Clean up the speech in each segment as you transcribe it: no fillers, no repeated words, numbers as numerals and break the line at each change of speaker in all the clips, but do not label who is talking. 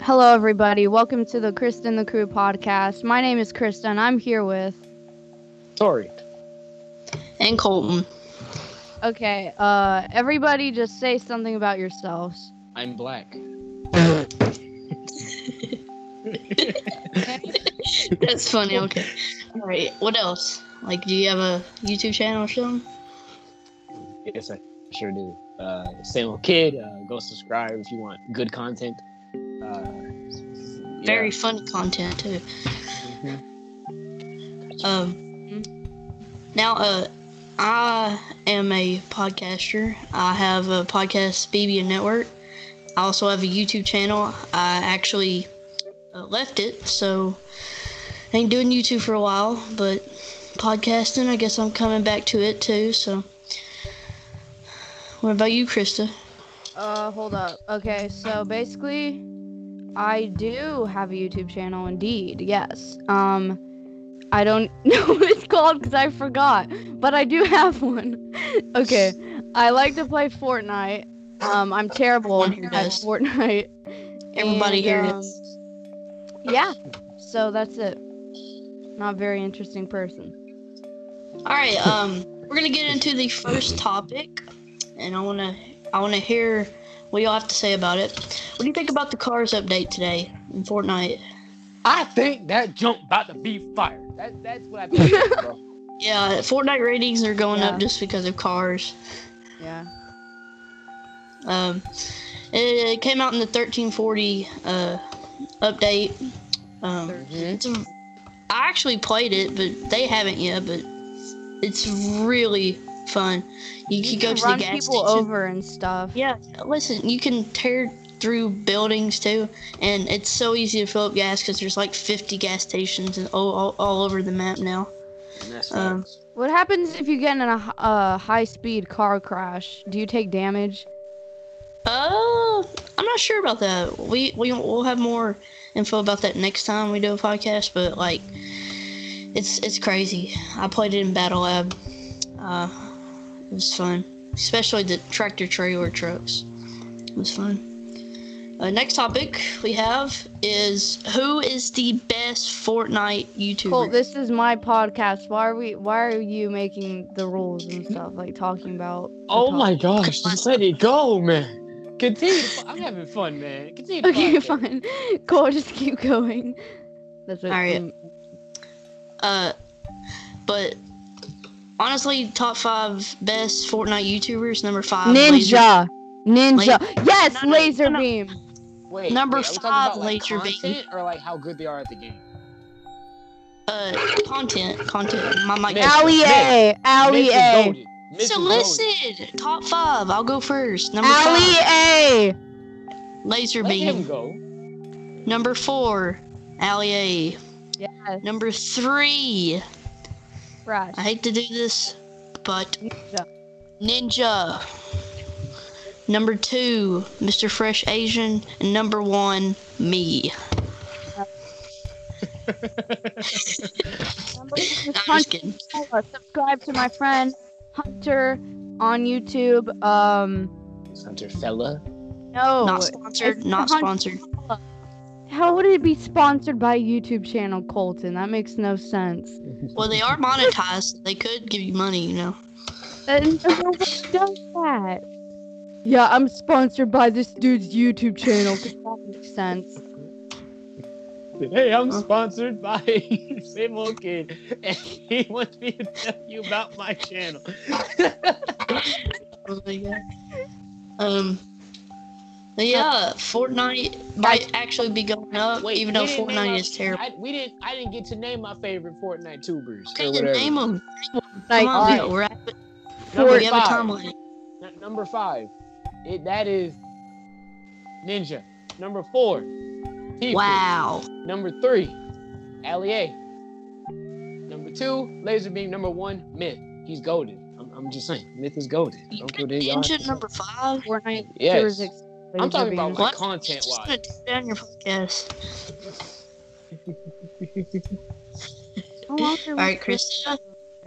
Hello, everybody. Welcome to the Kristen the Crew podcast. My name is Krista, and I'm here with...
Tori.
And Colton.
Okay, everybody just say something about yourselves.
I'm black.
That's funny, okay. Alright, what else? Like, do you have a YouTube channel or something?
Yes, I sure do. Same old kid. Go subscribe if you want good content.
Very funny content, too. Now, I am a podcaster. I have a podcast, BB Network. I also have a YouTube channel. I actually left it, so I ain't doing YouTube for a while, but podcasting, I guess I'm coming back to it too, so. What about you, Krista?
Hold up. Okay, so basically, I do have a YouTube channel, indeed, yes. I don't know what it's called because I forgot, but I do have one. Okay, I like to play Fortnite. I'm terrible at Fortnite.
Everybody here is.
Yeah, so that's it. Not a very interesting person.
Alright, we're gonna get into the first topic, and I wanna hear what y'all have to say about it. What do you think about the Cars update today in Fortnite?
I think that jump about to be fire. That's what I think, bro.
Yeah, Fortnite ratings are going up just because of Cars.
Yeah.
It came out in the 1340 update. I actually played it, but they haven't yet. But it's really fun. You can go to the gas
people
station.
over and stuff.
Yeah, listen, you can tear through buildings too, and it's so easy to fill up gas because there's like 50 gas stations and all over the map now.
What happens if you get in a high-speed car crash? Do you take damage?
I'm not sure about that. We'll have more info about that next time we do a podcast, but like it's crazy. I played it in Battle Lab. It was fun, especially the tractor trailer trucks. It was fun. Next topic we have is who is the best Fortnite YouTuber?
Colt, this is my podcast. Why are you making the rules and stuff, like talking about?
Oh my gosh, just let it go, man. Continue. I'm having fun, man. Continue.
Okay, fine. Colt, just keep going. That's what.
Alright. But honestly, top 5 best Fortnite YouTubers. Number 5.
Ninja. Yes,
No,
Laser Beam.
Wait.
Number
are we
5,
talking about, like,
Laser Beam.
content or like how good they are at the game?
Content. My mic.
Ali A.
So listen, top 5. I'll go first. Number
Ali
5,
A.
Laser
Let
Beam.
him go.
Number 4, Ali A.
Yes.
Number 3,
Fresh.
I hate to do this, but Ninja. Number 2, Mr. Fresh Asian, and number 1, me. I'm just kidding.
Subscribe to my friend Hunter on YouTube.
Hunter fella.
No,
Not sponsored. Not sponsored.
How would it be sponsored by a YouTube channel, Colton? That makes no sense.
Well, they are monetized. They could give you money, you know.
And nobody does that. Yeah, I'm sponsored by this dude's YouTube channel, because that makes sense.
Hey, I'm sponsored by Same Old Kid, and he wants me to tell you about my channel.
Oh my god. But yeah, Fortnite might actually be going up, even though Fortnite is terrible.
I didn't get to name my favorite Fortnite tubers.
Okay, then name them.
Like,
Come on, we're at it.
Number
We have a
5.
timeline.
Number 5. That is Ninja. Number 4. Tifu.
Wow.
Number 3. Ali A. Number 2. Laser Beam. Number 1. Myth. He's golden. I'm just saying. Myth is golden. Don't kill that y'all.
Ninja number 5.
Fortnite.
Yes. I'm talking about like content
wise. I'm
wise.
gonna take down your podcast. Alright, Krista.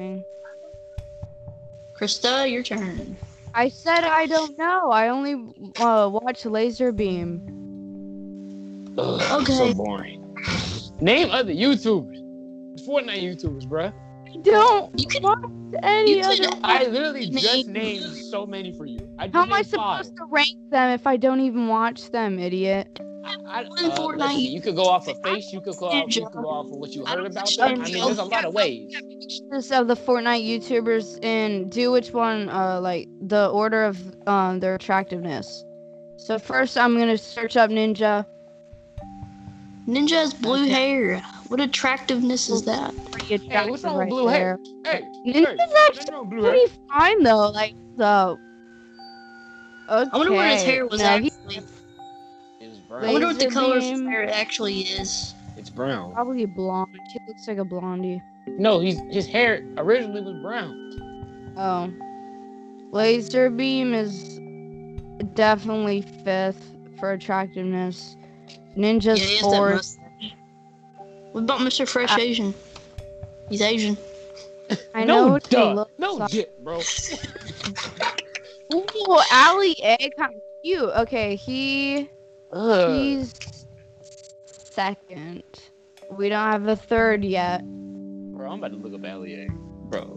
Krista, your turn.
I said I don't know. I only watch Laser Beam.
Ugh,
Okay.
So boring. Name other YouTubers. Fortnite YouTubers, bruh.
Don't
You could-
watch any
you could-
other one.
I literally just
Name-
named so many for you. I just
How am I
named five.
supposed to rank them if I don't even watch them, idiot?
Fortnite
Let's see. You could go off of face. You could go off. You could go off of what you heard about them. I mean, there's a lot of ways.
Pictures of the Fortnite YouTubers and do which one, like the order of their attractiveness. So first, I'm gonna search up Ninja.
Ninja has blue hair. What attractiveness is that?
Pretty
Hey,
attractive
what's wrong with
right
blue hair?
there.
Hey,
Ninja's
nothing
actually
wrong with blue hair.
pretty fine though. Like so. Okay.
I wonder what his hair was
now he-
actually.
It's
I
brown.
wonder what the
Laser
color of his
beam.
hair actually is.
It's brown.
Probably blonde. He looks like a blondie.
No, his hair originally was brown.
Oh. Laser beam is definitely 5th for attractiveness. Ninja's
Yeah, he has that
4th.
mustache. What about Mr. Fresh Asian? He's Asian.
I know
No,
what he
duh.
looks
No,
like.
dip, bro.
Ooh, Ali A, kind of cute. Okay, he's 2nd. We don't have a 3rd yet.
Bro, I'm about to look up Allier. Bro.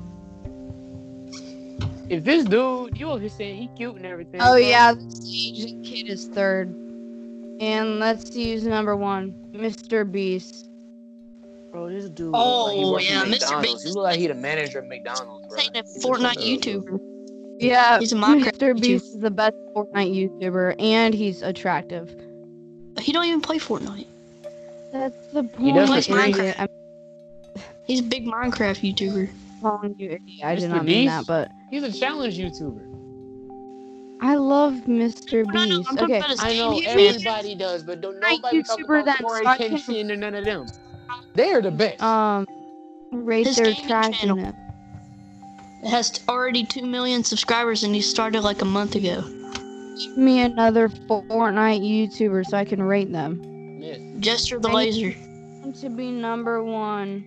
If this dude, you over here saying he cute and everything.
Oh
bro.
yeah, this Asian kid is 3rd. And let's use number 1, Mr. Beast.
Bro, this dude.
Oh,
look like he works
yeah,
at
Mr.
McDonald's.
Beast
He look like he the manager at McDonald's, bro.
Saying a Fortnite YouTuber.
Yeah,
He's a Minecraft
Mr.
YouTuber.
Beast is the best Fortnite YouTuber, and he's attractive.
He don't even play Fortnite.
That's the point.
He does
for
idiot.
Minecraft.
I'm
He's a big Minecraft YouTuber.
calling you idiot. I did
Mr.
not mean
Beast?
that, but
He's a challenge YouTuber.
I love Mr.
No, no,
Beast.
I'm talking
Okay,
about his
I
game.
know
He's
everybody does, but don't
Fortnite
nobody talk
YouTuber
about
then,
Corey
so I can-
Kenshin and none of them. They are the best.
rate
His
their
gaming channel.
attractiveness.
It has already 2 million subscribers and he started like a month ago.
Give me another Fortnite YouTuber so I can rate them.
Myth.
Jester the
I
Laser.
To be number 1.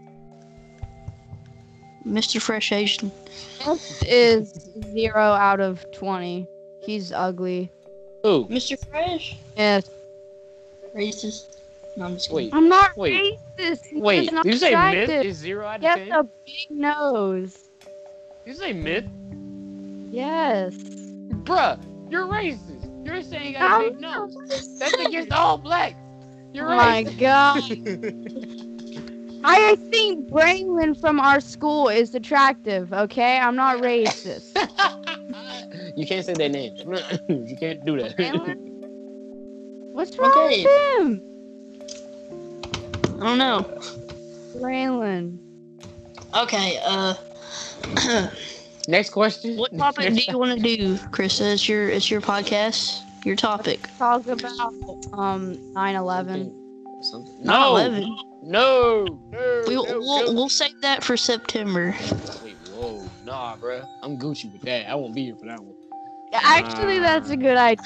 Mr. Fresh Asian.
This is 0 out of 20. He's ugly.
Who?
Mr. Fresh?
Yes.
Racist. No, I'm just kidding.
Wait.
I'm not
Wait.
racist. He's
Wait.
just not
Did you say
attractive.
myth is 0 out
He
of
has
10?
a big nose.
Did you say myth?
Yes.
Bruh, you're racist. You're saying you got a big nose. That's against all blacks. You're
Oh my
racist.
god. I think Braylon from our school is attractive, okay? I'm not racist.
You can't say their name. You can't do that.
What's wrong
Okay.
with him?
I don't know.
Braylon.
Okay,
Next question.
what topic do you want to do, Krista? It's your podcast, your topic.
Talk about 9/11.
No.
9/11.
No. No.
We'll save that for September.
Wait, whoa. Nah, bruh. I'm Gucci with that. I won't be here for that one.
Actually, that's a good idea.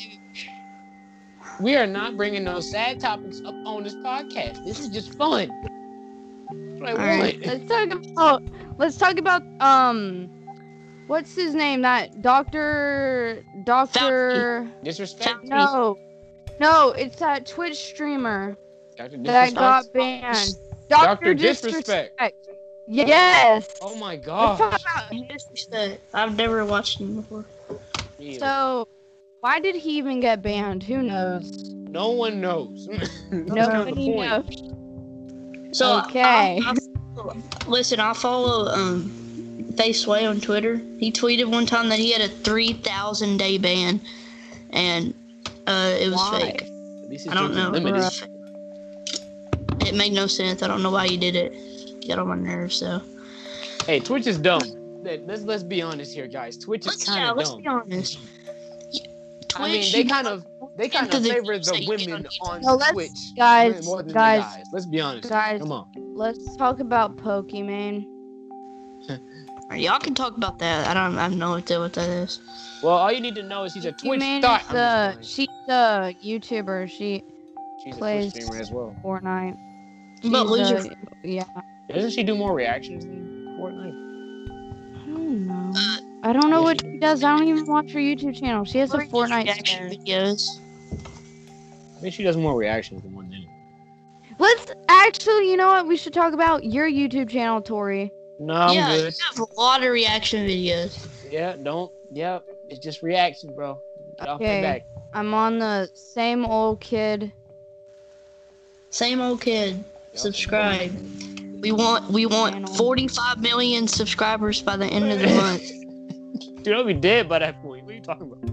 We are not bringing no sad topics up on this podcast. This is just fun. That's what I
Alright.
want.
Let's talk about what's his name? That Doctor
Disrespect.
No, it's that Twitch streamer
Dr.
that
Disrespect.
got banned.
Dr. Disrespect.
Yes.
Oh my
Let's
gosh.
talk about
Disrespect. I've never watched him before.
Yeah.
So, why did he even get banned? Who knows?
No one knows. That's kind of the
Nobody
point.
knows.
So
Okay.
Listen, I follow Face Sway on Twitter. He tweeted one time that he had a 3,000 day ban, and it was
Why?
fake.
At least it's
I don't know.
limited.
It made no sense. I don't know why you did it. Get on my nerves. So
Hey, Twitch is dumb. Let's be honest here, guys. Twitch is kind of
let's
dumb.
be honest.
I mean,
Twitch,
they
you
kind of
into the
favor the
say you
women
don't
on
No, let's-
Twitch
guys,
more than
guys,
the guys. Let's be honest.
guys.
Come on.
Let's talk about Pokemon.
Y'all can talk about that. I have no idea what that is.
Well, all you need to know is he's a Twitch
Pokemon
star.
is she's a YouTuber. She
She's
plays-
a Twitch streamer as well.
Fortnite.
But
She's
loser.
yeah.
Doesn't she do more reactions than Fortnite?
I don't know. I don't know
yeah,
what
she-
she does. I don't even watch her YouTube channel. She has a Fortnite
reaction
stream.
videos.
Make sure he does more reactions than 1 minute.
Let's actually, you know what? We should talk about your YouTube channel, Tori.
No, I'm
yeah,
good.
you have a lot of reaction videos.
Yeah, don't. Yep, it's just reaction, bro. Get off my
Okay.
back.
I'm on the same old kid.
Same old kid. Subscribe. We want
Channel.
45 million subscribers by the end of the month.
Dude, I'll be dead by that point. What are you talking about?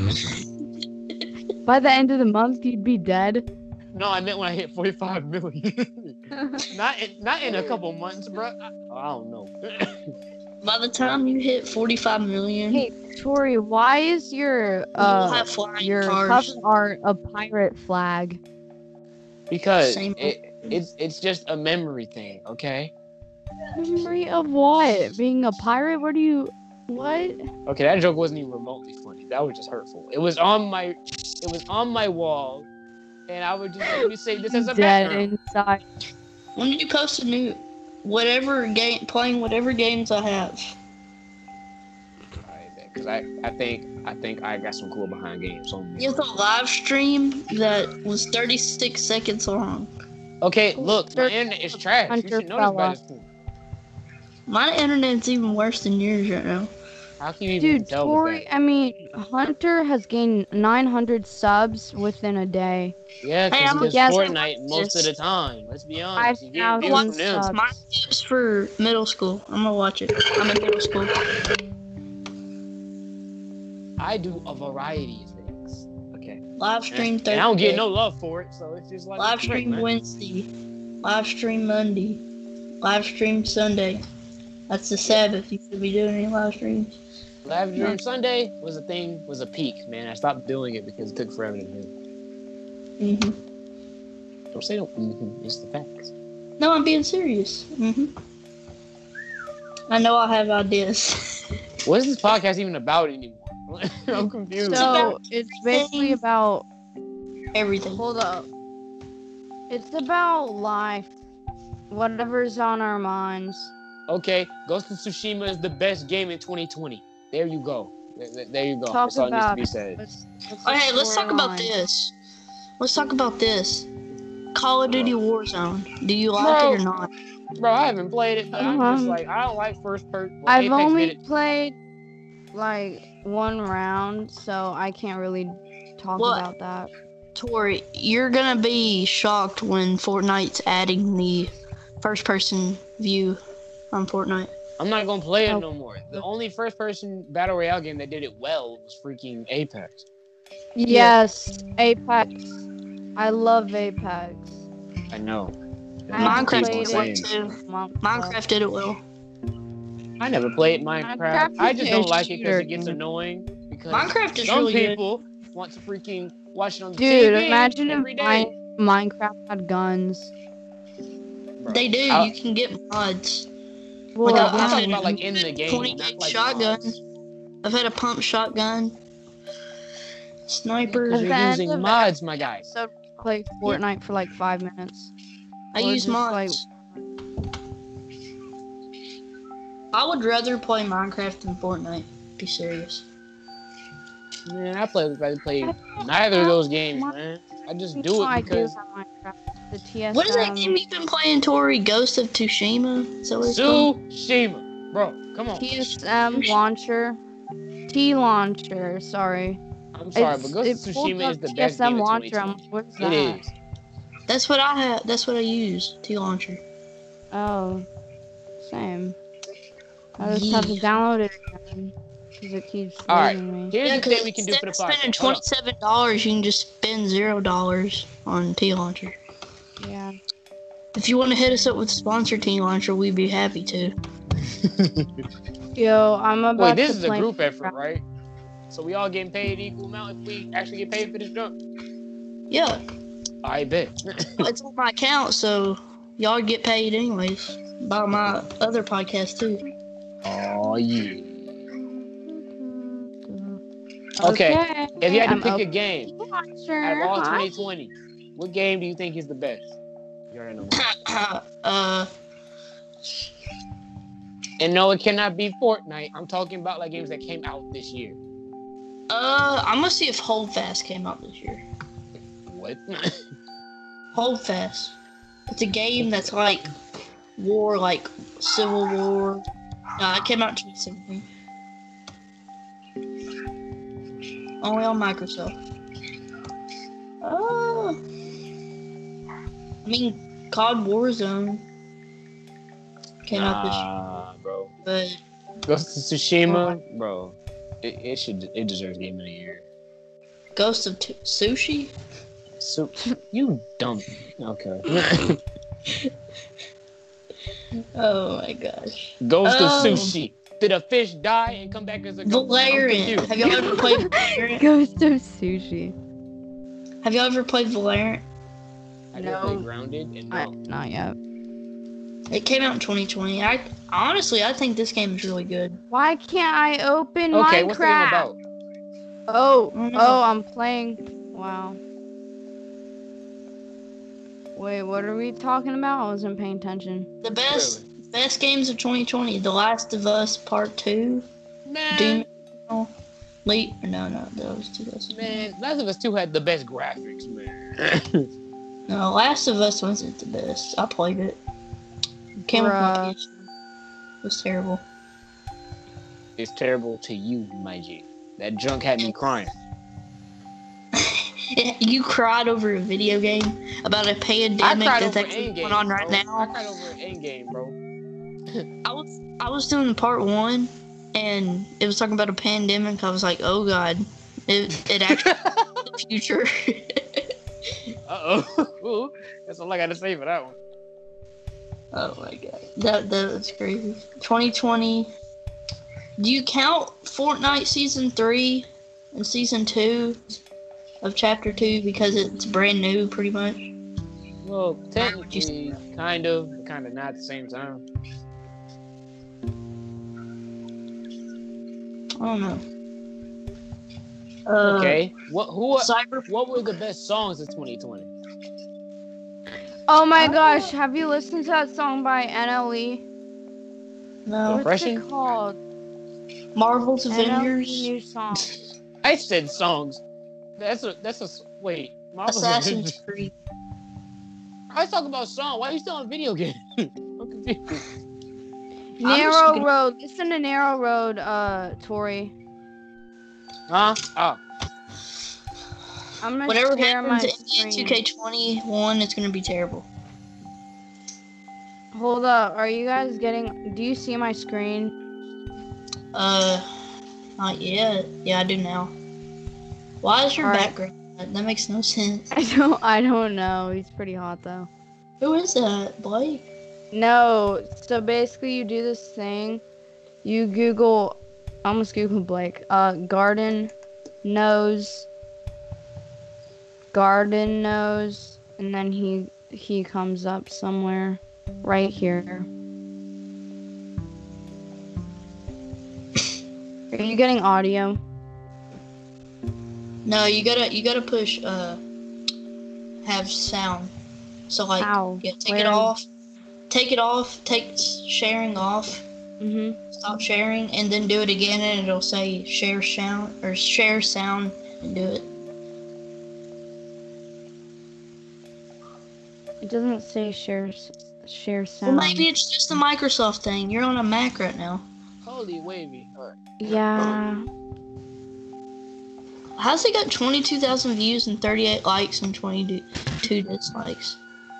By the end of the month, you'd be dead.
No, I meant when I hit 45 million. not in a couple months, bro. I don't know.
By the time you hit 45 million,
Hey, Tori, why is your
we'll have flying
your
cars.
cover art a pirate flag?
Because
Same.
it's just a memory thing, okay?
Memory of what? Being a pirate? Where do you? What?
Okay, that joke wasn't even remotely funny. That was just hurtful. It was on my wall, and I would just let me say this as a
Dead
background.
inside.
When did you post a new playing whatever games I have?
Alright, because I think I got some cool behind games.
You have a live stream that was 36 seconds long.
Okay, look, my internet is trash. You should know this by this point.
My internet's even worse than yours right now.
How can you even
Dude,
tell
Tori,
with that?
I mean, Hunter has gained 900 subs within a day.
Yeah,
Hey,
because
I'm
he does
guessing
Fortnite most of the time. Let's be honest.
Five
You get views
thousand
from them.
subs.
My tips for middle school. I'm gonna watch it. I'm in middle school.
I do a variety of things. Okay.
Live stream
And
Thursday.
I don't get no love for it, so it's just like
Live
it's great,
stream
man.
Wednesday. Live stream Monday. Live stream Sunday. That's the Sabbath. You should be doing any live streams.
Live Dream Sunday was a peak, man. I stopped doing it because it took forever to do. Don't say no. It's the facts.
No, I'm being serious. I know I have ideas.
What is this podcast even about anymore? I'm confused.
So it's basically about.
Everything.
Hold up. It's about life. Whatever's on our minds.
Okay, Ghost of Tsushima is the best game in 2020. There you go. There you go.
Talk
That's all
about
needs to be said.
Okay, let's talk about this. Let's talk about this. Call of Duty Warzone. Do you like it or not?
Bro, I haven't played it. But I'm just like, I don't like first person. Well,
I've
Apex
only
did it.
played like one round, so I can't really talk
Well,
about that.
Tori, you're gonna be shocked when Fortnite's adding the first person view on Fortnite.
I'm not gonna play it
Oh.
no more. The only first person battle royale game that did it well was freaking Apex.
Yes, Apex. I love Apex.
I know.
I haven't
Minecraft
played
did it well
it.
too. Minecraft did it well.
I never played Minecraft.
Minecraft
I
is
just
a
don't like it because
shooter
it gets
game.
annoying. Because
Minecraft is
some
really good.
people want to freaking watch it on the
Dude,
TV
imagine
every
if
day.
Minecraft had guns.
Bro,
They do.
I-
You can get mods.
Well,
Like,
I'm
I've
talking
had
about like in the game,
20
not
gauge
like
shotgun.
mods.
I've had a pump shotgun. Snipers.
Because
At
you're
the end
using
of
mods, my guy.
So play Fortnite for like 5 minutes.
I
Or
use
just,
mods.
like-
I would rather play Minecraft than Fortnite. Be serious.
Man, I play neither of those games, man. I just do
I
it because
do have Minecraft. The TSM.
What is that game you've been playing, Tori? Ghost of Tsushima? Is that what it's called?
Tsushima. Bro, come on.
TSM launcher. T launcher. Sorry.
I'm sorry, but Ghost of
it pulled
Tsushima
up
is the best game
TSM
of
launcher. I'm
2020.
like, what is that?
It is.
That's what I have. That's what I use. T-Launcher.
Oh, same. I just have to download it again because it keeps
Alright.
losing me.
Here's the thing we can do
instead
for the
of spending
podcast. Hold up.
$27, you can just spend $0 on T-Launcher.
Yeah.
If you want to hit us up with sponsor T-Launcher, we'd be happy to.
Yo, I'm about
Wait, this
to
is a
play
group effort,
Minecraft.
right? So we all getting paid equal amount if we actually get paid for this junk?
Yeah,
I bet.
it's on my account, so y'all get paid anyways. By my other podcast too.
Oh yeah. Okay, if you had to
I'm
pick a
open.
game
Launcher,
out of all
hi.
2020, what game do you think is the best? You already know. And no, it cannot be Fortnite. I'm talking about like games that came out this year.
I'm gonna see if Hold Fast came out this year.
What?
Hold Fast. It's a game that's like war, like Civil War. It came out in 2017. Only on Microsoft. I mean, COD Warzone came out
bro.
this,
Ghost of Tsushima, bro. It deserves Game of the Year.
but Ghost of Sushi.
So you dumb. Okay.
Oh my gosh.
Ghost of Sushi. Did a fish die and come back as a ghost?
Valorant. Have y'all ever played Valorant?
Ghost of Sushi.
Have y'all ever played Valorant?
I never played Grounded and no.
Not yet.
It came out in 2020. I think this game is really good.
Why can't I open
Okay,
Minecraft?
what's the game about?
Oh,
I don't know.
oh, I'm playing. Wow. Wait, what are we talking about? I wasn't paying attention.
The best games of 2020. The Last of Us Part 2.
Man,
Doom. No, that was 2000.
man, Last of Us 2 had the best graphics, man.
No, Last of Us wasn't the best. I played it. Came with my
Bruh.
PS. It was terrible.
It's terrible to you, my G. That junk had me crying.
You cried over a video game about a
I
pandemic
cried
that's
over
actually
Endgame,
going on right
bro. I
now.
cried over Endgame, bro.
I was doing part 1, and it was talking about a pandemic. I was like, oh god, it actually the future.
Uh-oh. That's all I gotta say for that one.
Oh my god, that was crazy. 2020. Do you count Fortnite Season 3 and Season 2 of Chapter 2 because it's brand new, pretty much?
Well, technically, kind of not at the same time.
I don't know.
Okay. What
Cyber.
were the best songs of 2020?
Oh my gosh, have you listened to that song by NLE?
No.
What's
Depression?
it called?
Marvel's
NLE
Avengers.
new song.
I said songs. That's a wait. Marvel's
Assassin's
Avengers.
Creed.
I was talking about song. Why are you still on video game? I'm confused.
Narrow
just
Road. Listen to Narrow Road, Tori.
Huh? Oh.
I'm gonna
Whatever
share my
happens in
screen.
2K21, it's gonna be terrible.
Hold up. Are you guys getting? Do you see my screen?
Not yet. Yeah, I do now. Why is your
Alright.
background? That makes no sense.
I don't know. He's pretty hot though.
Who is that, Blake?
No. So basically, you do this thing. You Google. I almost Google Blake. Garden nose, and then he comes up somewhere, right here. Are you getting audio?
No, you gotta push have sound. So like
How?
yeah, take
Where?
it off. Take sharing off.
Mhm.
Stop sharing and then do it again and it'll say share sound and do it.
It doesn't say share
Well,
sound.
maybe it's just the Microsoft thing. You're on a Mac right now.
Holy wavy.
Yeah.
How's it got 22,000 views and 38 likes and 22 dislikes?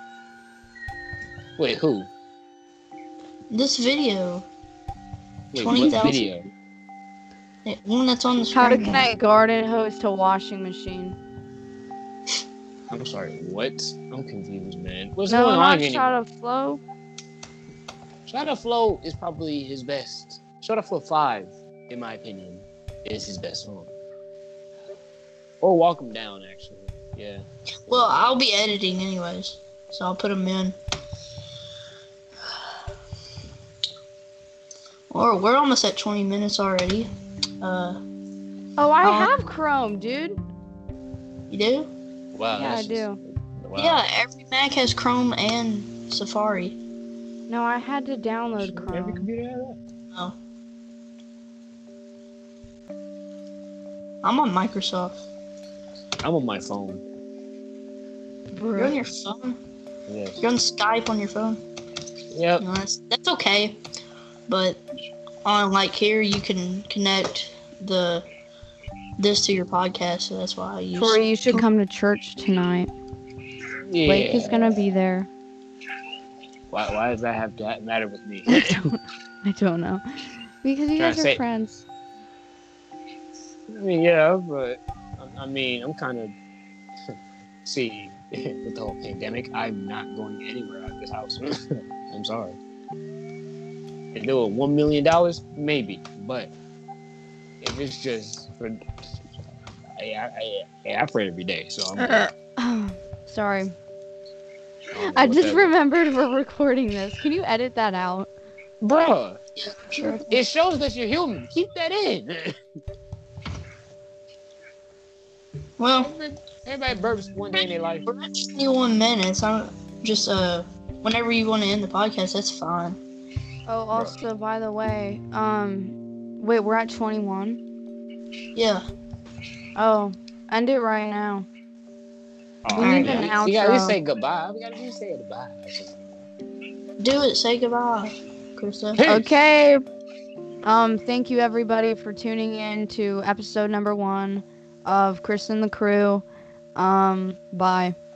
Wait, who?
This video,
Wait,
20,000.
what video?
One that's on the screen.
How to
now.
connect garden hose to washing machine.
I'm sorry, what? I'm confused, man. What's
No,
going on
not
here?
shot of flow.
Shot of Flow is probably his best. Shot of Flow 5, in my opinion, is his best song. Or Walk 'Em Down, actually. Yeah.
Well, I'll be editing anyways, so I'll put them in. Or we're almost at 20 minutes already.
Oh, I have Chrome, dude.
You do?
Wow.
Yeah,
that's
I do.
Wow.
Yeah, every Mac has Chrome and Safari.
No, I had to download
Every
Chrome.
computer has that.
Oh. I'm on Microsoft.
I'm on my phone.
You're on your phone.
Yes.
You're on Skype on your phone.
Yep.
You know, that's okay. But on like here, you can connect this to your podcast, so that's why I use.
Tori, you should come to church tonight.
Yeah.
Blake is gonna be there.
Why does that have to matter with me?
I don't know. Because you
Trying
guys
to
are
say-
friends.
I mean, yeah, but I'm kind of see with the whole pandemic. I'm not going anywhere out of this house. I'm sorry. If there were $1 million, maybe, but if it's just for, I pray every day, so I'm.
Sorry.
don't know
I
what
just
that-
remembered we're recording this. Can you edit that out?
Bruh,
Sure.
it shows that you're human. Keep that in.
Well,
Everybody burps one day in their life.
we're at 21 minutes. I'm just whenever you want to end the podcast, that's fine.
Oh, also, by the way, wait, we're at 21?
Yeah.
Oh, end it right now.
Oh,
We need
yeah.
an
You gotta
outro.
just say goodbye. We gotta just say goodbye.
Do it. Say goodbye, Krista.
Peace.
Okay. Thank you everybody for tuning in to episode number 1 of Chris and the Crew. Bye.